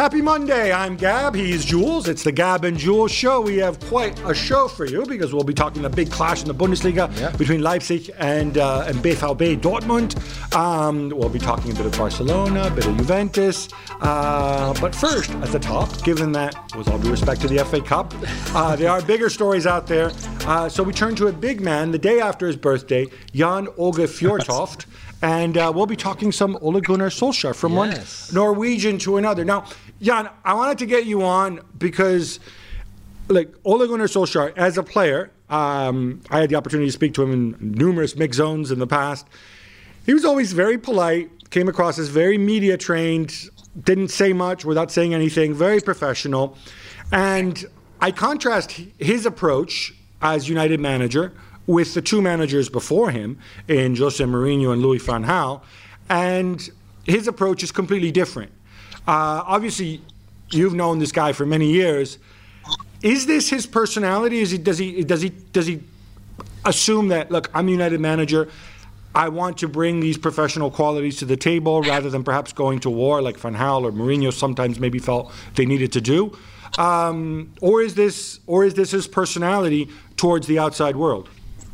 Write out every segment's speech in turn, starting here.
Happy Monday. I'm Gab. He's Jules. It's the Gab and Jules show. We have quite a show for you because we'll be talking a big clash in the Bundesliga between Leipzig and BVB Dortmund. We'll be talking a bit of Barcelona, a bit of Juventus. But first, at the top, given that, with all due respect to the FA Cup, there are bigger stories out there. So we turn to a big man the day after his birthday, Jan Åge Fjørtoft. And we'll be talking some Ole Gunnar Solskjaer from one Norwegian to another. Now, Jan, I wanted to get you on because, Ole Gunnar Solskjaer, as a player, I had the opportunity to speak to him in numerous mix zones in the past. He was always very polite, came across as very media trained, didn't say much without saying anything, very professional. And I contrast his approach as United manager with the two managers before him in Jose Mourinho and Louis van Gaal, and his approach is completely different. Obviously, you've known this guy for many years. Is this his personality? Does he assume that, look, I'm a United manager, I want to bring these professional qualities to the table rather than perhaps going to war like Van Gaal or Mourinho sometimes maybe felt they needed to do? Or is this his personality towards the outside world?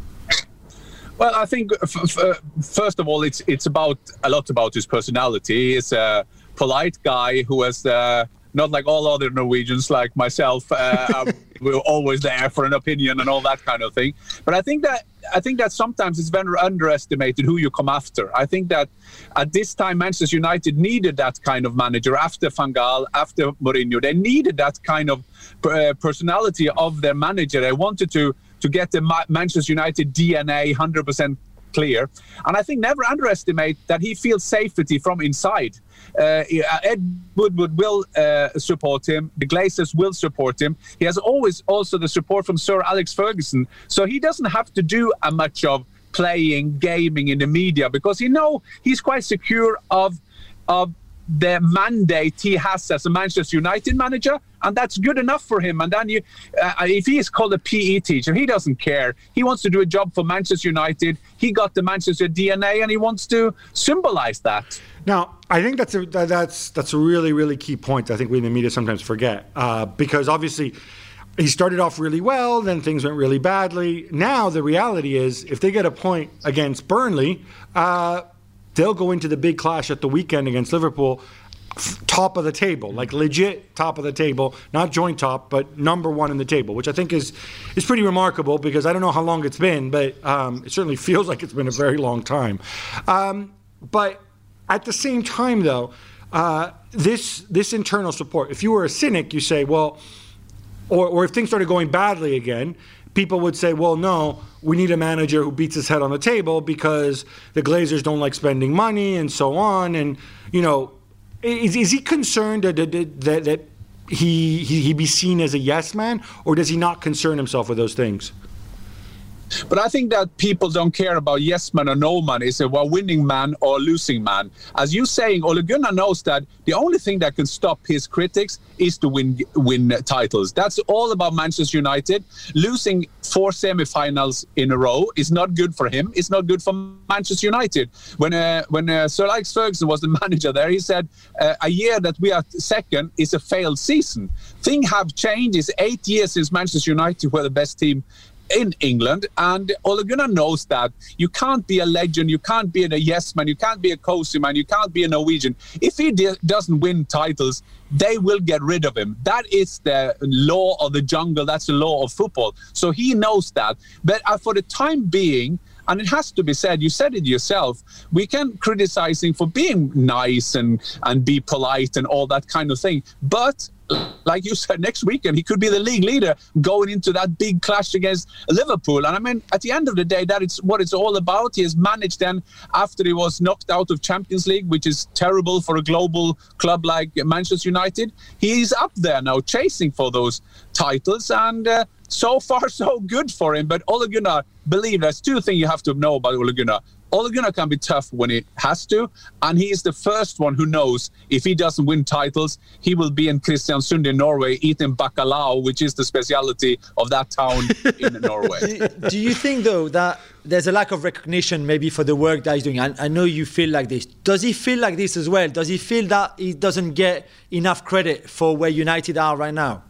Well, I think first of all, it's a lot about his personality. He's a polite guy who has not like all other Norwegians like myself. We're always there for an opinion and all that kind of thing. But I think that sometimes it's very underestimated who you come after. I think that at this time Manchester United needed that kind of manager after Van Gaal, after Mourinho. They needed that kind of personality of their manager. They wanted to get the Manchester United DNA 100% clear. And I think never underestimate that he feels safety from inside. Ed Woodward will support him. The Glazers will support him. He has always also the support from Sir Alex Ferguson. So he doesn't have to do much of playing, gaming in the media because he's quite secure of the mandate he has as a Manchester United manager, and that's good enough for him. And then if he is called a PE teacher, he doesn't care. He wants to do a job for Manchester United. He got the Manchester DNA, and he wants to symbolize that. Now, I think that's a really, really key point I think we in the media sometimes forget, because obviously he started off really well, then things went really badly. Now the reality is if they get a point against Burnley, they'll go into the big clash at the weekend against Liverpool, top of the table, like legit top of the table, not joint top, but number one in the table, which I think is pretty remarkable because I don't know how long it's been, but it certainly feels like it's been a very long time. But at the same time, though, this internal support, if you were a cynic, you say, well, or if things started going badly again, people would say, well, no, we need a manager who beats his head on the table because the Glazers don't like spending money and so on. And, is he concerned that he be seen as a yes man, or does he not concern himself with those things? But I think that people don't care about yes man or no man. It's about winning man or losing man. As you're saying, Ole Gunnar knows that the only thing that can stop his critics is to win titles. That's all about Manchester United. Losing 4 semi-finals in a row is not good for him. It's not good for Manchester United. When Sir Alex Ferguson was the manager there, he said a year that we are second is a failed season. Things have changed. It's 8 years since Manchester United were the best team in England, and Ole Gunnar knows that you can't be a legend, you can't be a yes man, you can't be a cozy man, you can't be a Norwegian. If he doesn't win titles, they will get rid of him. That is the law of the jungle, that's the law of football. So he knows that. But for the time being, and it has to be said, you said it yourself, we can criticize him for being nice and be polite and all that kind of thing. But like you said, next weekend he could be the league leader going into that big clash against Liverpool. And I mean, at the end of the day, that is what it's all about. He has managed then, after he was knocked out of Champions League, which is terrible for a global club like Manchester United, he's up there now chasing for those titles. And so far, so good for him. But Ole Gunnar, believe there's two things you have to know about Ole Gunnar. Ole Gunnar can be tough when he has to, and he is the first one who knows if he doesn't win titles, he will be in Kristiansund in Norway eating bacalao, which is the speciality of that town in Norway. Do you think, though, that there's a lack of recognition maybe for the work that he's doing? I know you feel like this. Does he feel like this as well? Does he feel that he doesn't get enough credit for where United are right now?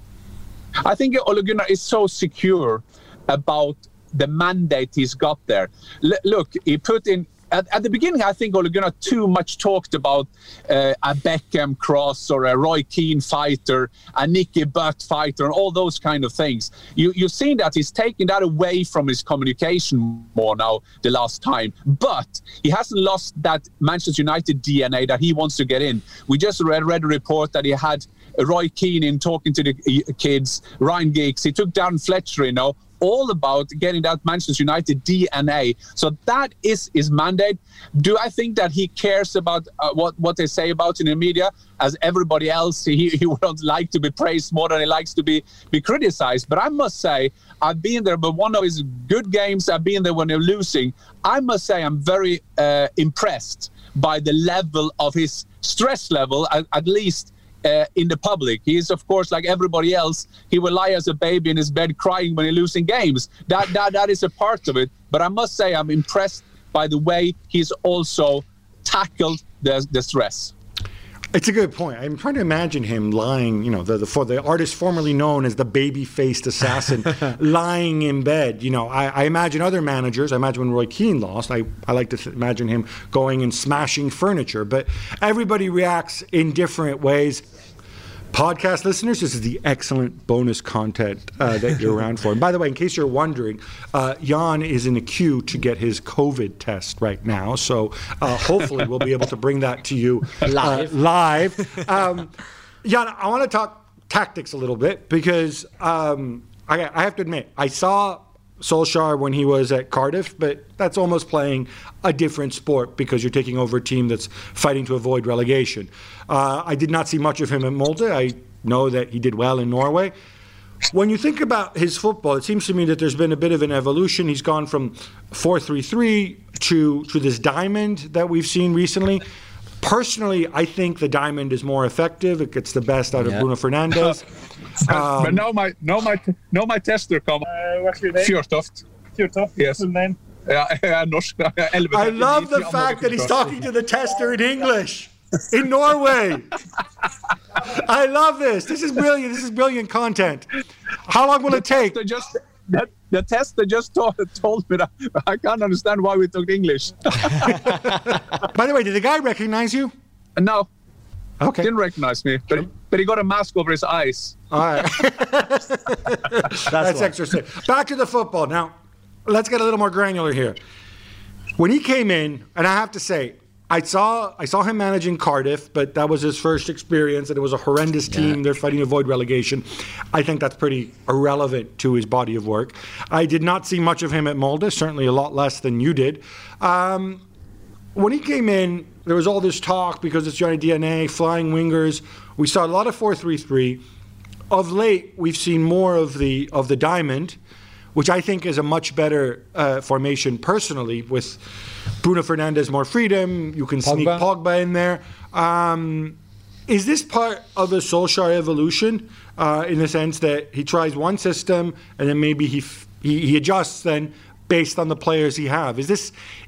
I think Ole Gunnar is so secure about the mandate he's got there. Look, he put in at the beginning. I think Ole Gunnar too much talked about a Beckham cross or a Roy Keane fighter, a Nicky Butt fighter, and all those kind of things. You've seen that he's taken that away from his communication more now the last time, but he hasn't lost that Manchester United DNA that he wants to get in. We just read a report that he had Roy Keane in talking to the kids, Ryan Giggs. He took down Fletcher, all about getting that Manchester United DNA. So that is his mandate. Do I think that he cares about what they say about in the media? As everybody else, he would like to be praised more than he likes to be criticized. But I must say, I've been there, but one of his good games, I've been there when they're losing. I must say I'm very impressed by the level of his stress level, at least in the public. He is, of course, like everybody else. He will lie as a baby in his bed crying when he's losing games. That is a part of it. But I must say I'm impressed by the way he's also tackled the stress. It's a good point. I'm trying to imagine him lying, for the artist formerly known as the baby-faced assassin, lying in bed. I imagine other managers. I imagine when Roy Keane lost, I like to imagine him going and smashing furniture. But everybody reacts in different ways. Podcast listeners, this is the excellent bonus content that you're around for. And by the way, in case you're wondering, Jan is in a queue to get his COVID test right now. So hopefully we'll be able to bring that to you live. Jan, I want to talk tactics a little bit because I have to admit, I saw Solskjaer when he was at Cardiff, but that's almost playing a different sport because you're taking over a team that's fighting to avoid relegation. I did not see much of him at Molde. I know that he did well in Norway. When you think about his football, it seems to me that there's been a bit of an evolution. He's gone from 4-3-3 to this diamond that we've seen recently. Personally, I think the diamond is more effective. It gets the best out of Bruno Fernandes. But now my tester come. What's your name? Fjørtoft. Fjørtoft? Yes. Full name? Norsk. I love the fact that he's talking to the tester in English in Norway. I love this. This is brilliant. This is brilliant content. How long will it take? The tester just told me that I can't understand why we talk English. By the way, did the guy recognize you? No. Okay. Didn't recognize me, but he got a mask over his eyes. All right. That's extra safe. Back to the football. Now, let's get a little more granular here. When he came in, and I have to say, I saw him managing Cardiff, but that was his first experience, and it was a horrendous team. They're fighting to avoid relegation. I think that's pretty irrelevant to his body of work. I did not see much of him at Molde, certainly a lot less than you did. When he came in, there was all this talk because it's Johnny DNA, flying wingers. We saw a lot of 4-3-3. Of late, we've seen more of the diamond, which I think is a much better formation personally, with Bruno Fernandes more freedom. You can sneak Pogba in there. Is this part of the Solskjaer evolution in the sense that he tries one system and then maybe he adjusts then based on the players he have? This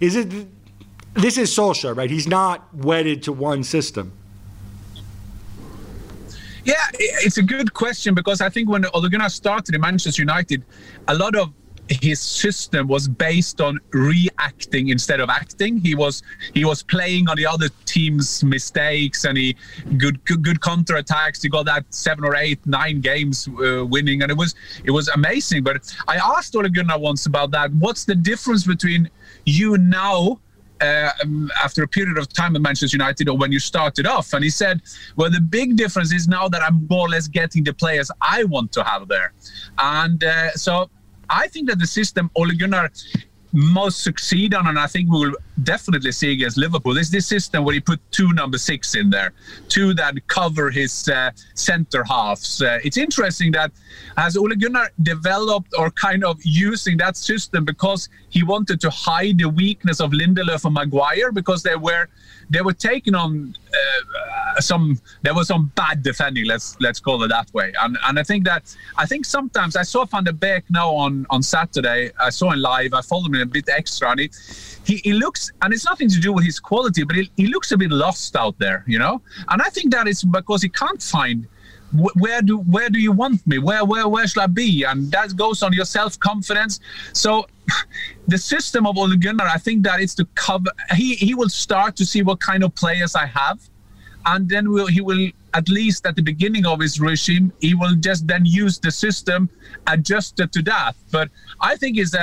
is Solskjaer, right? He's not wedded to one system. Yeah, it's a good question because I think when Ole Gunnar started in Manchester United, a lot of his system was based on reacting instead of acting. He was playing on the other team's mistakes and good counter-attacks. He got that 7 or 8, 9 games winning, and it was amazing. But I asked Ole Gunnar once about that. What's the difference between you now? After a period of time at Manchester United or when you started off, and he said, well, the big difference is now that I'm more or less getting the players I want to have there. And so I think that the system Ole Gunnar most succeed on, and I think we will definitely see against Liverpool, is this system where he put 2 number 6 in there, 2 that cover his centre halves. It's interesting that has Ole Gunnar developed or kind of using that system because he wanted to hide the weakness of Lindelöf and Maguire, because they were taking on there was some bad defending, let's call it that way. And I think sometimes I saw Van der Beek now on Saturday. I saw him live. I followed him a bit extra, and he looks, and it's nothing to do with his quality, but he looks a bit lost out there, you know. And I think that is because he can't find where do you want me? Where shall I be? And that goes on your self-confidence. So the system of Ole Gunnar, I think that is to cover. He will start to see what kind of players I have, and then he will at least at the beginning of his regime, he will just then use the system adjusted to that. But I think his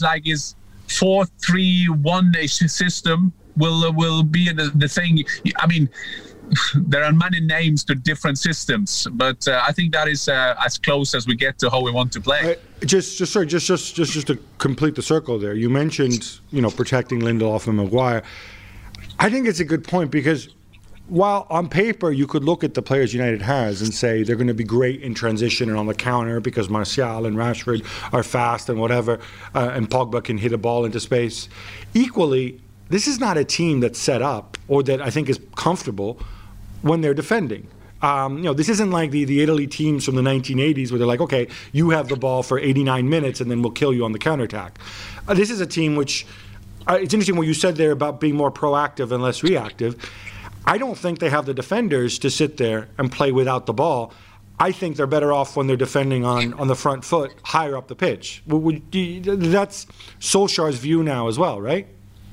4-3-1-ish system will be the thing. I mean, there are many names to different systems, but I think that is as close as we get to how we want to play. Just to complete the circle there, you mentioned, protecting Lindelof and Maguire. I think it's a good point, because while on paper you could look at the players United has and say they're going to be great in transition and on the counter because Martial and Rashford are fast and whatever, and Pogba can hit a ball into space. Equally, this is not a team that's set up or that I think is comfortable when they're defending. This isn't like the Italy teams from the 1980s where they're like, okay, you have the ball for 89 minutes and then we'll kill you on the counterattack. This is a team which, it's interesting what you said there about being more proactive and less reactive. I don't think they have the defenders to sit there and play without the ball. I think they're better off when they're defending on the front foot, higher up the pitch. That's Solskjaer's view now as well, right?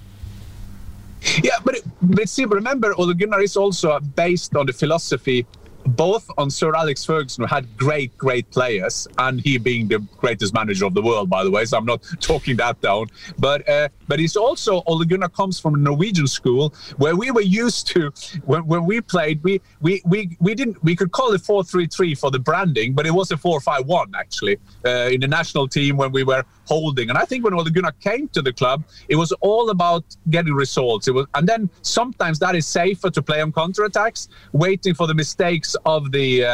Yeah, but see, remember, Ole Gunnar is also based on the philosophy both on Sir Alex Ferguson, who had great players, and he being the greatest manager of the world, by the way, so I'm not talking that down. But he's also, Ole Gunnar comes from a Norwegian school where we were used to, when we played, we could call it 4-3-3 for the branding, but it was a 4-5-1 actually in the national team when we were holding. And I think when Ole Gunnar came to the club, it was all about getting results. And then sometimes that is safer to play on counterattacks, waiting for the mistakes of the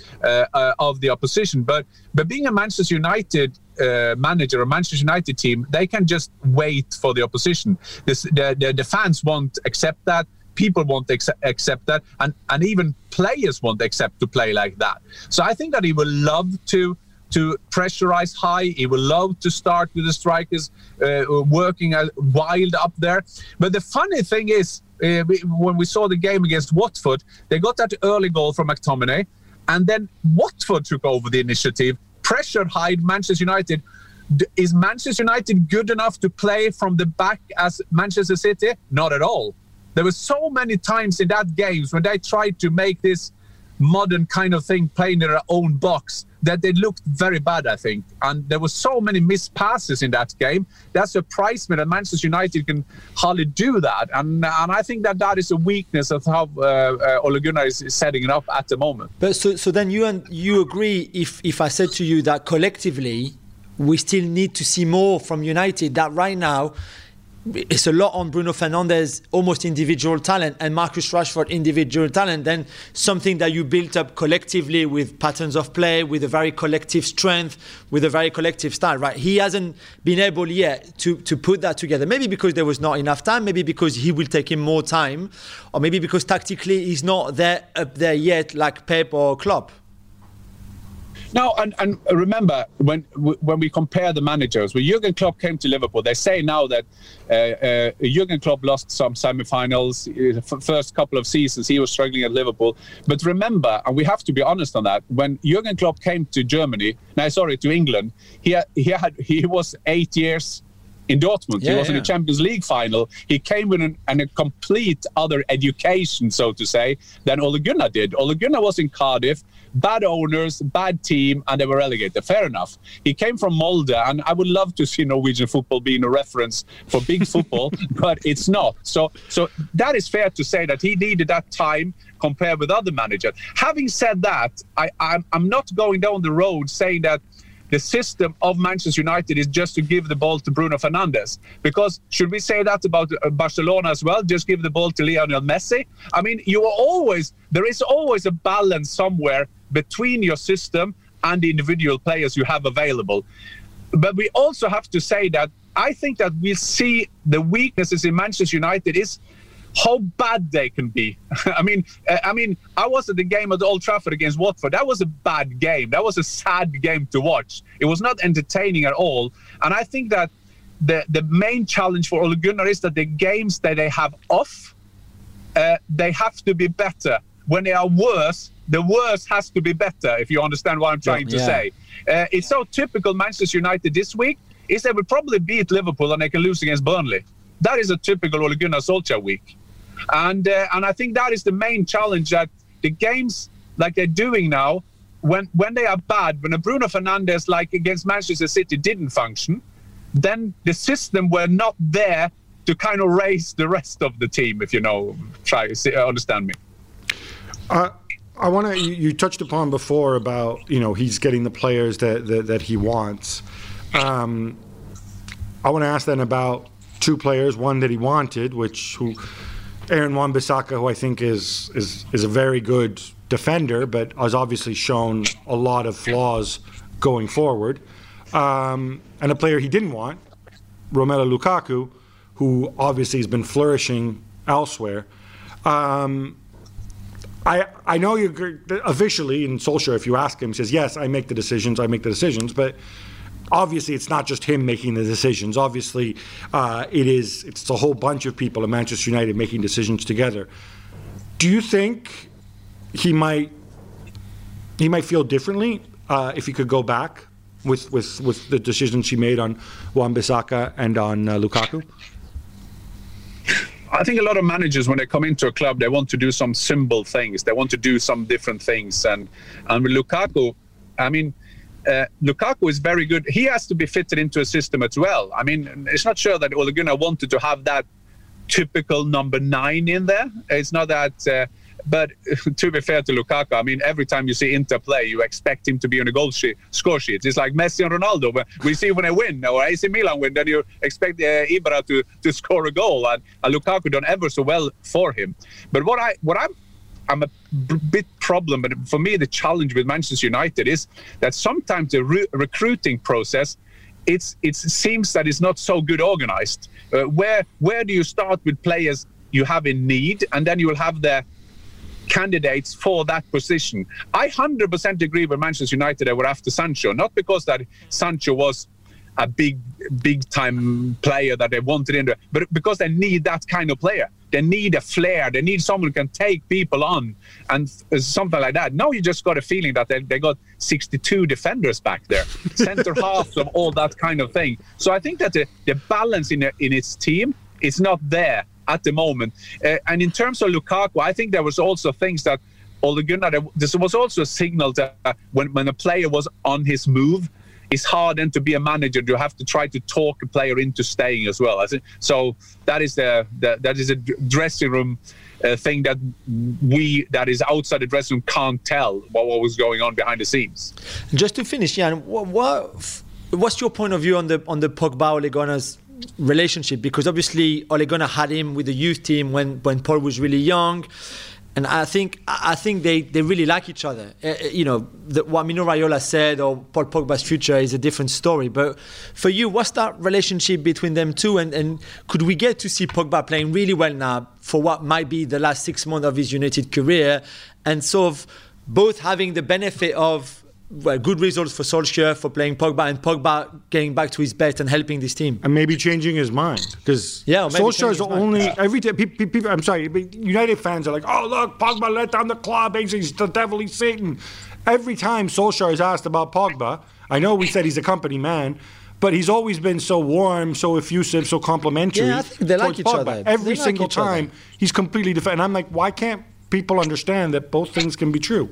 opposition. But being a Manchester United manager, a Manchester United team, they can just wait for the opposition. The fans won't accept that. People won't accept that, and even players won't accept to play like that. So I think that he will love to pressurize high. He will love to start with the strikers working wild up there. But the funny thing is, when we saw the game against Watford, they got that early goal from McTominay, and then Watford took over the initiative, pressured high Manchester United. Is Manchester United good enough to play from the back as Manchester City? Not at all. There were so many times in that game when they tried to make this modern kind of thing, playing in their own box, that they looked very bad, I think. And there were so many missed passes in that game. That surprised me that Manchester United can hardly do that. And I think that is a weakness of how Ole Gunnar is setting it up at the moment. But so then you agree if I said to you that collectively we still need to see more from United, that right now it's a lot on Bruno Fernandes, almost individual talent, and Marcus Rashford, individual talent, then something that you built up collectively with patterns of play, with a very collective strength, with a very collective style, right? He hasn't been able yet to put that together. Maybe because there was not enough time, maybe because he will take him more time, or maybe because tactically he's not up there yet like Pep or Klopp. No, and remember, when we compare the managers, when Jurgen Klopp came to Liverpool, they say now that Jurgen Klopp lost some semi-finals. First couple of seasons, he was struggling at Liverpool. But remember, and we have to be honest on that, when Jurgen Klopp came to to England, he was 8 years in Dortmund. He was in the Champions League final. He came with a complete other education, so to say, than Ole Gunnar did. Ole Gunnar was in Cardiff, bad owners, bad team, and they were relegated. Fair enough. He came from Molde, and I would love to see Norwegian football being a reference for big football, but it's not. So that is fair to say that he needed that time compared with other managers. Having said that, I'm not going down the road saying that the system of Manchester United is just to give the ball to Bruno Fernandes. Because should we say that about Barcelona as well? Just give the ball to Lionel Messi? I mean, there is always a balance somewhere between your system and the individual players you have available. But we also have to say that I think that we see the weaknesses in Manchester United is how bad they can be. I mean, I was at the game at Old Trafford against Watford. That was a bad game. That was a sad game to watch. It was not entertaining at all. And I think that the main challenge for Ole Gunnar is that the games that they have off, they have to be better. When they are worse, the worse has to be better, if you understand what I'm trying to say. It's so typical Manchester United this week is they will probably beat Liverpool and they can lose against Burnley. That is a typical Ole Gunnar Solskjaer week. And I think that is the main challenge, that the games like they're doing now, when they are bad, when a Bruno Fernandes like against Manchester City didn't function, then the system were not there to kind of raise the rest of the team, if you know, understand me. I want to. You touched upon before about he's getting the players that he wants. I want to ask then about two players. One that he wanted, Aaron Wan-Bissaka, who I think is a very good defender, but has obviously shown a lot of flaws going forward. And a player he didn't want, Romelu Lukaku, who obviously has been flourishing elsewhere. I know you officially in Solskjaer, if you ask him, he says, yes, I make the decisions, but obviously it's not just him making the decisions. Obviously it's a whole bunch of people at Manchester United making decisions together. Do you think he might feel differently if he could go back with the decisions he made on Wan-Bissaka and on Lukaku? I think a lot of managers, when they come into a club, they want to do some simple things. They want to do some different things. And with Lukaku, I mean, Lukaku is very good. He has to be fitted into a system as well. I mean, it's not sure that Ole Gunnar wanted to have that typical number 9 in there. It's not that... but to be fair to Lukaku, I mean, every time you see Inter play, you expect him to be on the score sheet. It's like Messi and Ronaldo. But we see when they win, or AC Milan win, then you expect Ibra to score a goal. And Lukaku done ever so well for him. But I'm a bit problem, but for me, the challenge with Manchester United is that sometimes the recruiting process, it seems that it's not so good organized. Where do you start with players you have in need, and then you will have the candidates for that position? I 100% agree with Manchester United. They were after Sancho, not because that Sancho was a big time player that they wanted in there, but because they need that kind of player. They need a flair. They need someone who can take people on and something like that. Now you just got a feeling that they got 62 defenders back there, center halves of all that kind of thing. So I think that the balance in its team is not there at the moment. And in terms of Lukaku, I think there was also things that Ole Gunnar, this was also a signal that when a player was on his move, it's hard then to be a manager. You have to try to talk a player into staying as well. So that is a dressing room thing that is outside the dressing room can't tell what was going on behind the scenes. Just to finish, Jan, what's your point of view on the Pogba Ole Gunnar's relationship? Because obviously Ole Gunnar had him with the youth team when Paul was really young. And I think they really like each other. What Mino Raiola said, or Paul Pogba's future, is a different story. But for you, what's that relationship between them two? And could we get to see Pogba playing really well now for what might be the last 6 months of his United career, and sort of both having the benefit of good results for Solskjaer for playing Pogba, and Pogba getting back to his best and helping this team, and maybe changing his mind, because Solskjaer is only every time people. I'm sorry, but United fans are like, "Oh look, Pogba let down the club. He's the devil. He's Satan." Every time Solskjaer is asked about Pogba, I know we said he's a company man, but he's always been so warm, so effusive, so complimentary. Yeah, I think they like each other. Every single time he's completely different. And I'm like, why can't people understand that both things can be true?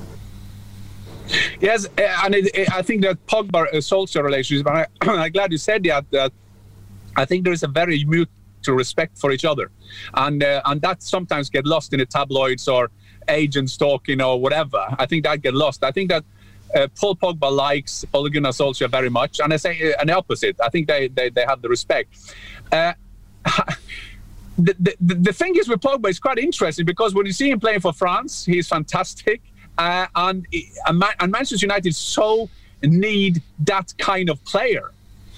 Yes, and I think that Pogba-Solskjaer relationship, and I'm glad you said that I think there is a very mutual respect for each other. And that sometimes get lost in the tabloids or agents talking or whatever. I think that get lost. I think that Paul Pogba likes Ole Gunnar Solskjaer very much, and I say an opposite. I think they have the respect. The thing is with Pogba is quite interesting because when you see him playing for France, he's fantastic, and Manchester United so need that kind of player.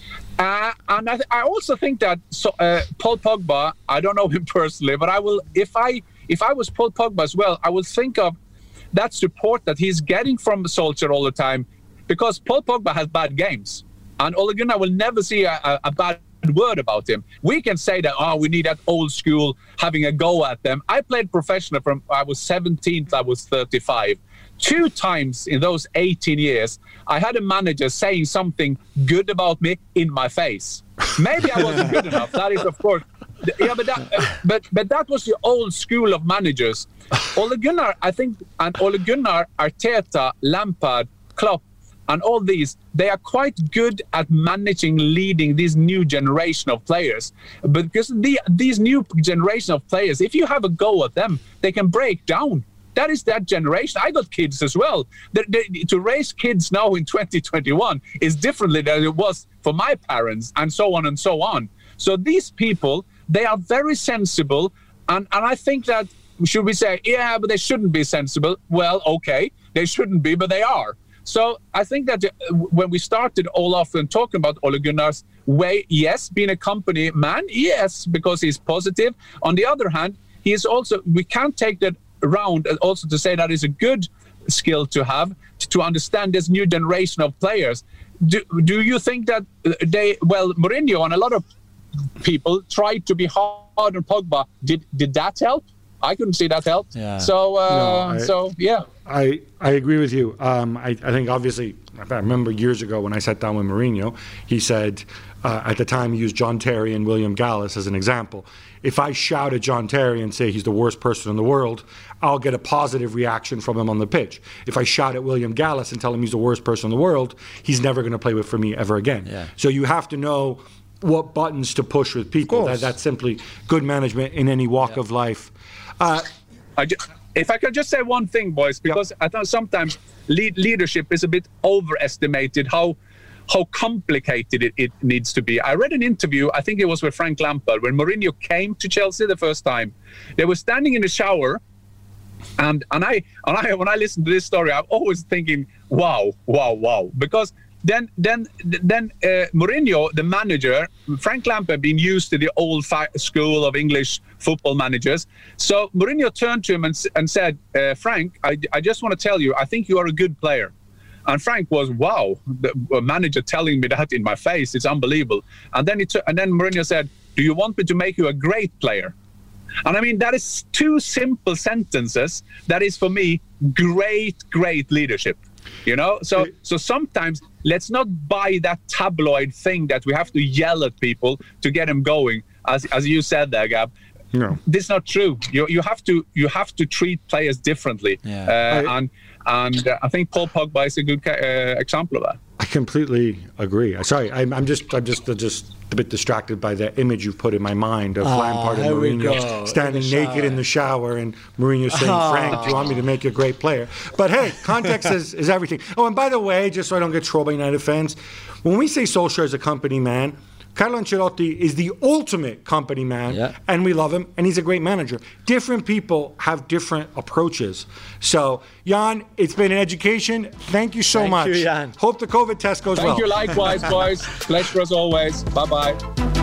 And I also think that Paul Pogba, I don't know him personally, but I will, if I was Paul Pogba as well, I would think of that support that he's getting from Solskjaer all the time, because Paul Pogba has bad games, and Ole Gunnar will never see a bad word about him. We can say that, we need that old school having a go at them. I played professional from I was 17 to I was 35. 2 times in those 18 years, I had a manager saying something good about me in my face. Maybe I wasn't good enough. That is, of course, but that was the old school of managers. Ole Gunnar, I think, and Ole Gunnar, Arteta, Lampard, Klopp, and all these, they are quite good at leading this new generation of players. But because these new generation of players, if you have a go at them, they can break down. That is that generation. I got kids as well. To raise kids now in 2021 is differently than it was for my parents, and so on and so on. So these people, they are very sensible. And I think that, should we say, yeah, but they shouldn't be sensible? Well, okay, they shouldn't be, but they are. So I think that when we started all off and talking about Ole Gunnar's way, yes, being a company man, yes, because he's positive. On the other hand, he is also, we can't take that around and also to say that is a good skill to have to understand this new generation of players. Do you think that Mourinho and a lot of people tried to be hard on Pogba? Did that help? I couldn't see that help. Yeah. So, yeah. I agree with you. I think obviously, I remember years ago when I sat down with Mourinho, he said, at the time he used John Terry and William Gallas as an example. If I shout at John Terry and say he's the worst person in the world, I'll get a positive reaction from him on the pitch. If I shout at William Gallas and tell him he's the worst person in the world, he's never going to play for me ever again. Yeah. So you have to know what buttons to push with people. That's simply good management in any walk of life. If I could just say one thing, boys, because I think sometimes leadership is a bit overestimated, how complicated it needs to be. I read an interview, I think it was with Frank Lampard, when Mourinho came to Chelsea the first time. They were standing in the shower, and when I listen to this story, I'm always thinking, wow, because then Mourinho, the manager, Frank Lampard, being used to the old school of English football managers. So Mourinho turned to him and said, Frank, I just want to tell you, I think you are a good player. And Frank was, wow, the manager telling me that in my face, it's unbelievable. And then Mourinho said, do you want me to make you a great player? And I mean, that is 2 simple sentences. That is, for me, great leadership. You know, so sometimes let's not buy that tabloid thing that we have to yell at people to get them going, as you said there, Gab. No, this is not true. You have to treat players differently, and I think Paul Pogba is a good example of that. I completely agree. Sorry, I'm just a bit distracted by the image you've put in my mind of Lampard and Mourinho standing naked in the shower and Mourinho saying, Frank, do you want me to make you a great player? But hey, context is everything. Oh, and by the way, just so I don't get trolled by United fans, when we say Solskjaer is a company man, Carlo Ancelotti is the ultimate company man, and we love him, and he's a great manager. Different people have different approaches. So, Jan, it's been an education. Thank you so much. Thank you, Jan. Hope the COVID test goes well. Thank you likewise, boys. Pleasure as always. Bye-bye.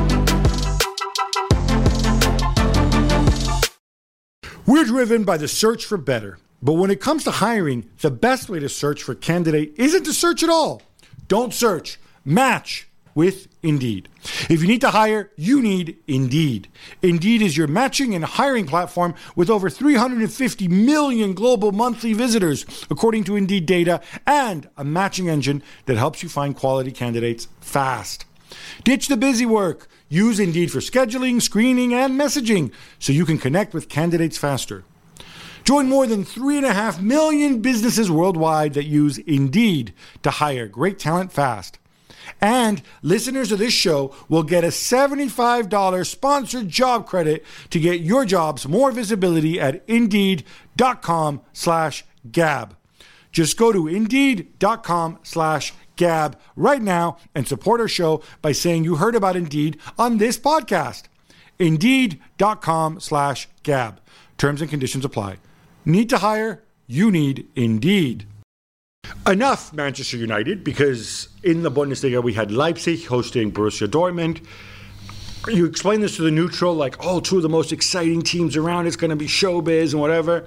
We're driven by the search for better. But when it comes to hiring, the best way to search for a candidate isn't to search at all. Don't search. Match with Indeed. If you need to hire, you need Indeed. Indeed is your matching and hiring platform with over 350 million global monthly visitors, according to Indeed data, and a matching engine that helps you find quality candidates fast. Ditch the busy work. Use Indeed for scheduling, screening, and messaging so you can connect with candidates faster. Join more than 3.5 million businesses worldwide that use Indeed to hire great talent fast. And listeners of this show will get a $75 sponsored job credit to get your jobs more visibility at Indeed.com/Gab. Just go to Indeed.com/Gab right now and support our show by saying you heard about Indeed on this podcast. Indeed.com/Gab. Terms and conditions apply. Need to hire? You need Indeed. Enough Manchester United, because in the Bundesliga we had Leipzig hosting Borussia Dortmund. You explain this to the neutral like, oh, two of the most exciting teams around, it's going to be showbiz and whatever.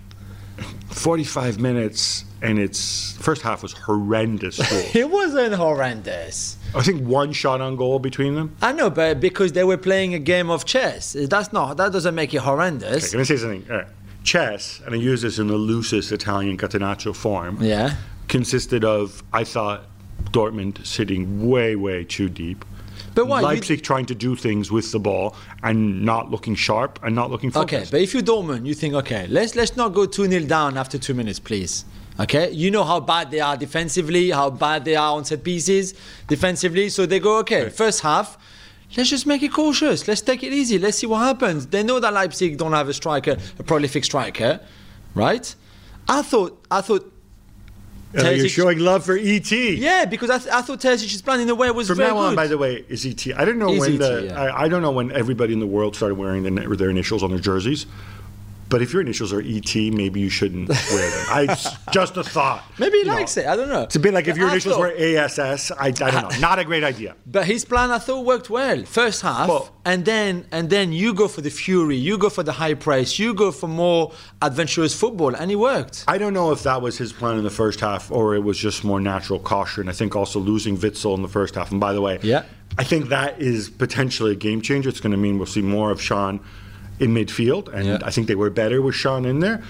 45 minutes, and its first half was horrendous. It wasn't horrendous. I think one shot on goal between them. I know, but because they were playing a game of chess. That doesn't make it horrendous. Okay, can I say something? All right. Chess, and I use this in the loosest Italian catenaccio form, consisted of, I thought, Dortmund sitting way, way too deep. But why? Leipzig trying to do things with the ball and not looking sharp and not looking focused. Okay, but if you're Dortmund, you think, okay, let's not go 2-0 down after 2 minutes, please. Okay, you know how bad they are defensively, how bad they are on set pieces defensively. So they go, okay, first half, let's just make it cautious. Let's take it easy. Let's see what happens. They know that Leipzig don't have a striker, a prolific striker, right? I thought. You're showing love for ET. Yeah, because I thought Terzic's plan in a way was From very now on, good. by the way, is ET. I don't know when I don't know when everybody in the world started wearing their initials on their jerseys. But if your initials are ET, maybe you shouldn't wear them. Just a thought. Maybe he likes it. I don't know. It's a bit like if your initials were ASS. I don't know. Not a great idea. But his plan, I thought, worked well. First half, and then you go for the fury, you go for the high press, you go for more adventurous football, and it worked. I don't know if that was his plan in the first half or it was just more natural caution. I think also losing Witsel in the first half. And by the way, I think that is potentially a game changer. It's going to mean we'll see more of Sean in midfield, and I think they were better with Sean in there.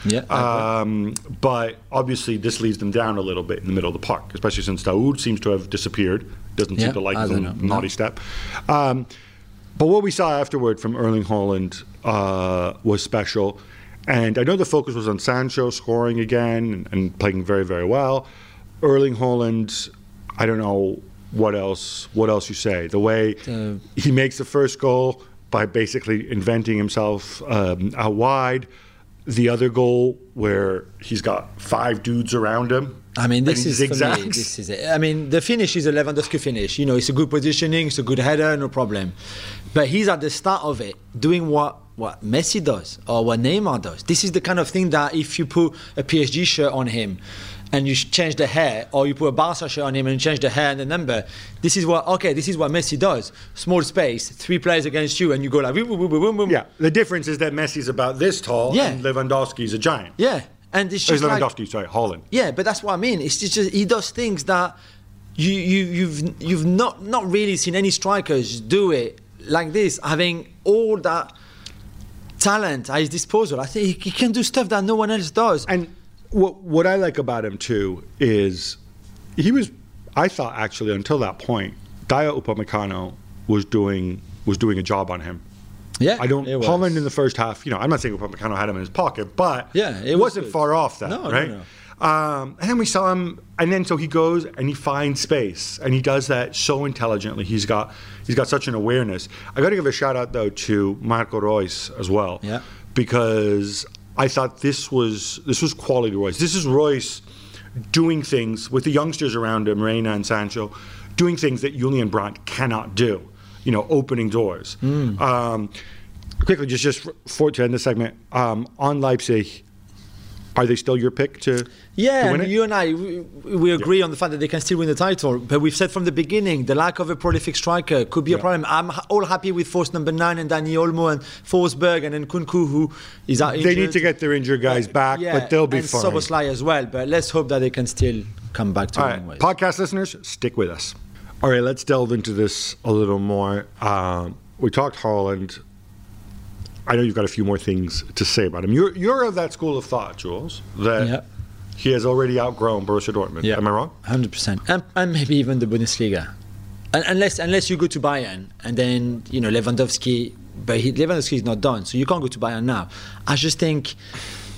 But obviously this leaves them down a little bit in the middle of the park, especially since Daoud seems to have disappeared. Doesn't seem to like his own naughty step. But what we saw afterward from Erling Haaland was special. And I know the focus was on Sancho scoring again and playing very, very well. Erling Haaland, I don't know what else you say. The way he makes the first goal by basically inventing himself out wide. The other goal where he's got 5 dudes around him. I mean, this is for me, this is it. I mean, the finish is a Lewandowski finish. You know, it's a good positioning, it's a good header, no problem. But he's at the start of it, doing what Messi does or what Neymar does. This is the kind of thing that if you put a PSG shirt on him and you change the hair, or you put a Barca shirt on him and you change the hair and the number, this is what Messi does. Small space, 3 players against you, and you go like boom, boom, boom, boom, boom. Yeah, the difference is that Messi's about this tall and Lewandowski's a giant. Yeah, and it's just Haaland. Yeah, but that's what I mean. It's just he does things that you've not really seen any strikers do it like this, having all that talent at his disposal. I think he can do stuff that no one else does. And what I like about him too is I thought actually until that point, Dayot Upamecano was doing a job on him. Yeah, Haaland in the first half, I'm not saying Upamecano had him in his pocket, but it wasn't far off that, right? No. And then we saw him, and then so he goes and he finds space, and he does that so intelligently. He's got such an awareness. I got to give a shout out though to Marco Reus as well, because I thought this was quality Reus. This is Reus doing things with the youngsters around him, Reina and Sancho, doing things that Julian Brandt cannot do. Opening doors. Quickly, just to end the segment, on Leipzig, are they still your pick to win it? You and I, we agree on the fact that they can still win the title. But we've said from the beginning, the lack of a prolific striker could be a problem. I'm all happy with force number 9 and Dani Olmo and Forsberg and then Kunku, who is out injured. They need to get their injured guys back, but they'll be fine. And Szoboszlai as well. But let's hope that they can still come back to winning ways. Podcast listeners, stick with us. All right, let's delve into this a little more. We talked Haaland. I know you've got a few more things to say about him. You're of that school of thought, Jules, that he has already outgrown Borussia Dortmund. Yeah. Am I wrong? 100%. And maybe even the Bundesliga. Unless you go to Bayern and then, Lewandowski, but Lewandowski is not done, so you can't go to Bayern now. I just think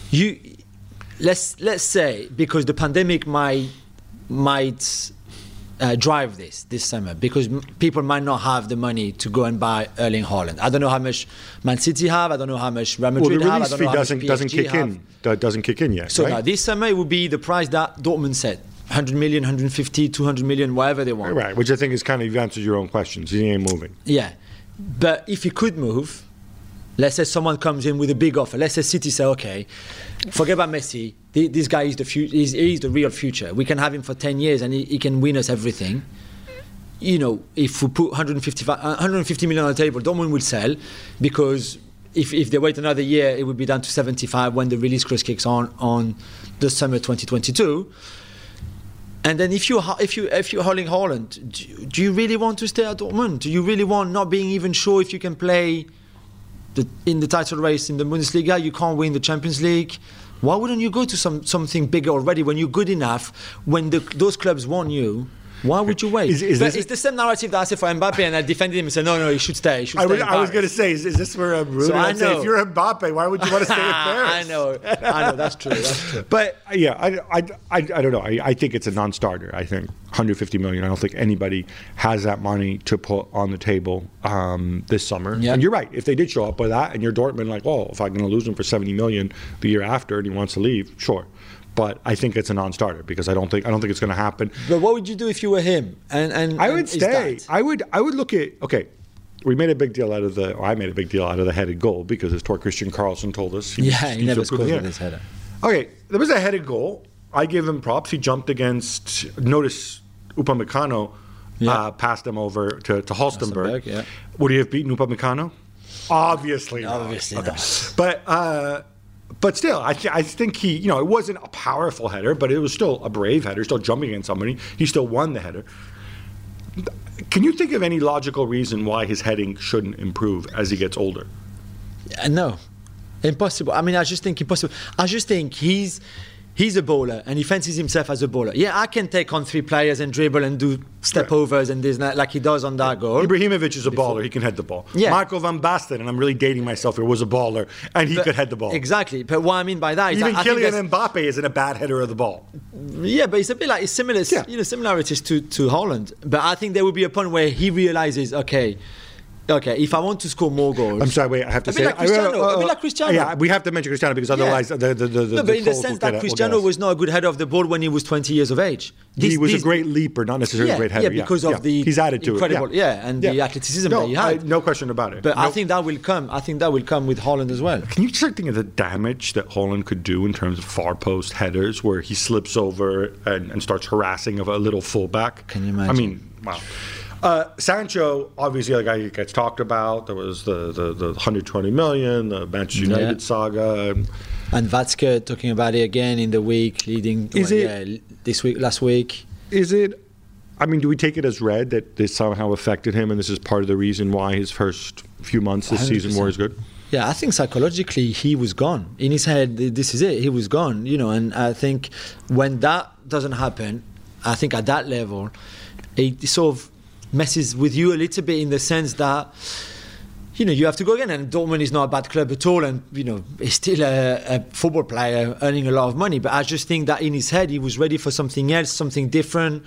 let's say, because the pandemic might drive this summer, because people might not have the money to go and buy Erling Haaland. I don't know how much Man City have. I don't know how much Real Madrid have. Well, the release fee doesn't kick in yet. So right? now this summer it will be the price that Dortmund set. 100 million, 150, 200 million, whatever they want. Right, which I think is kind of, you've answered your own questions. He ain't moving. Yeah. But if he could move, let's say someone comes in with a big offer. Let's say City say, okay, forget about Messi. This guy is he's the real future. We can have him for 10 years and he can win us everything. You know, if we put 150 million on the table, Dortmund will sell, because if they wait another year, it will be down to 75 when the release clause kicks on the summer 2022. And then if you're Erling Haaland, do you really want to stay at Dortmund? Do you really want, not being even sure if you can play in the title race in the Bundesliga? You can't win the Champions League. Why wouldn't you go to something bigger already when you're good enough? When those clubs want you, why would you wait? It's the same narrative that I said for Mbappe, and I defended him and said, no, he should stay. I was going to say, is this where I'm rude? So I'd say, if you're Mbappe, why would you want to stay at Paris? I know, that's true. But yeah, I don't know. I think it's a non-starter. I think 150 million. I don't think anybody has that money to put on the table this summer. Yep. And you're right. If they did show up with that, and you're Dortmund, like, oh, if I'm going to lose him for 70 million the year after, and he wants to leave, sure. But I think it's a non-starter, because I don't think it's going to happen. But what would you do if you were him? And I would stay. I would look at, okay, I made a big deal out of the headed goal, because as Tor Christian Carlson told us, he never scored with his header. Okay, there was a headed goal. I give him props. He jumped against. Notice Upamecano passed him over to Halstenberg. Yeah. Would he have beaten Upamecano? Obviously not. But still, I think he, it wasn't a powerful header, but it was still a brave header, still jumping against somebody. He still won the header. Can you think of any logical reason why his heading shouldn't improve as he gets older? No. Impossible. I mean, I just think impossible. I just think he's a bowler, and he fancies himself as a bowler. Yeah, I can take on 3 players and dribble and do step-overs and this, like he does on that goal. Ibrahimovic is a baller. He can head the ball. Yeah. Marco van Basten, and I'm really dating myself here, was a baller, and he could head the ball. Exactly. But what I mean by that is even Kylian Mbappe isn't a bad header of the ball. Yeah, but it's a bit like, it's similar, similarities to Haaland. But I think there will be a point where he realizes, okay, if I want to score more goals... I'm sorry, wait, I have to say... a bit like Cristiano. Yeah, we have to mention Cristiano, because otherwise... No, but in the sense that Cristiano was not a good header of the ball when he was 20 years of age. He was a great leaper, not necessarily a great header. Yeah, because of the he's added to incredible... it. And the athleticism that he had. No question about it. But I think that will come. I think that will come with Haaland as well. Can you start thinking of the damage that Haaland could do in terms of far post headers, where he slips over and starts harassing of a little fullback? Can you imagine? I mean, wow. Sancho, obviously, a guy who gets talked about. There was the 120 million, the Manchester United saga. And Watzke talking about it again in the week leading. Last week. Is it? I mean, do we take it as read that this somehow affected him, and this is part of the reason why his first few months this 100%. Season were as good? Yeah, I think psychologically he was gone. In his head, this is it. He was gone, and I think when that doesn't happen, I think at that level, it sort of messes with you a little bit, in the sense that you have to go again, and Dortmund is not a bad club at all, and he's still a football player earning a lot of money, but I just think that in his head he was ready for something else, something different,